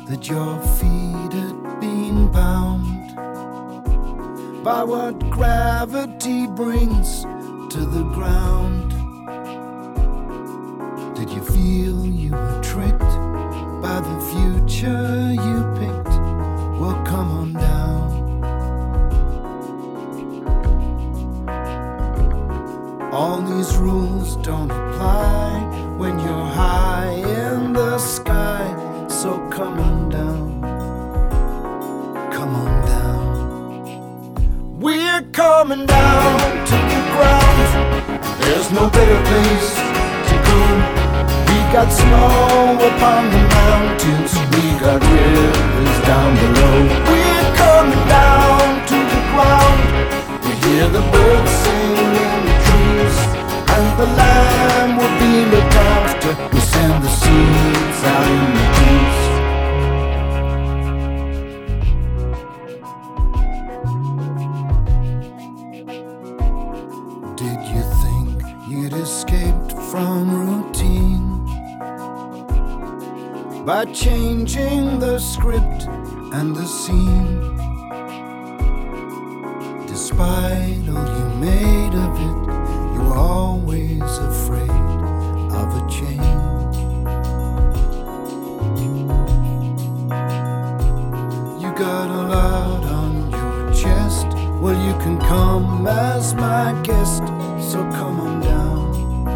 that your feet had been bound by what gravity brings to the ground? Did you feel you were tricked by the future you picked? Well, come on down. All these rules don't apply when you're high in the sky. So come on down, come on down. We're coming down to the ground. There's no better place to go. We got snow upon the mountains, we got rivers down below. We're coming down to the ground. We hear the birds sing in the trees, and the land will be looked after. We send the seeds out in the breeze. Did you think you'd escaped from routine by changing the script and the scene? Despite all you made of it, you were always afraid of a change. You got a lot on your chest. Well, you can come as my guest. So come on down,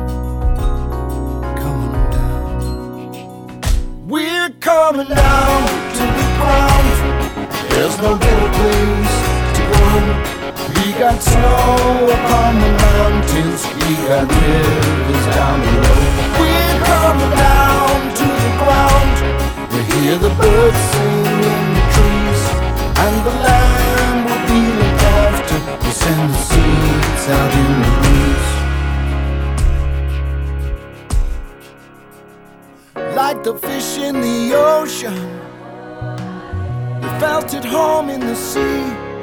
come on down. We're coming down to the ground. There's no better place to go. We got snow upon the mountains, we got rivers down below. We're coming down to the ground. We hear the birds sing in the trees, and the land will be looked after. We send the seeds out in the breeze. Like the fish in the ocean, we felt at home in the sea.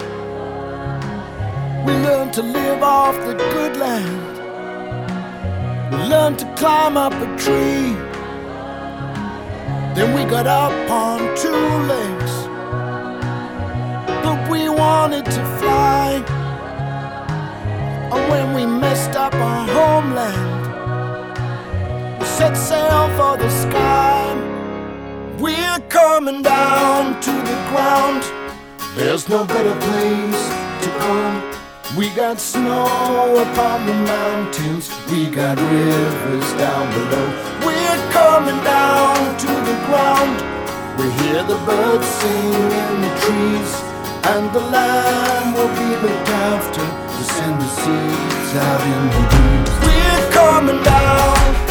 We learned to live off the good land. We learned to climb up a tree. Then we got up on two legs, but we wanted to fly. And when we messed up our homeland, we set sail for the sky. We're coming down to the ground. There's no better place to go. We got snow upon the mountains, we got rivers down below. We're coming down to the ground. We hear the birds sing in the trees, and the land will be looked after. To send the seeds out in the breeze. We're coming down.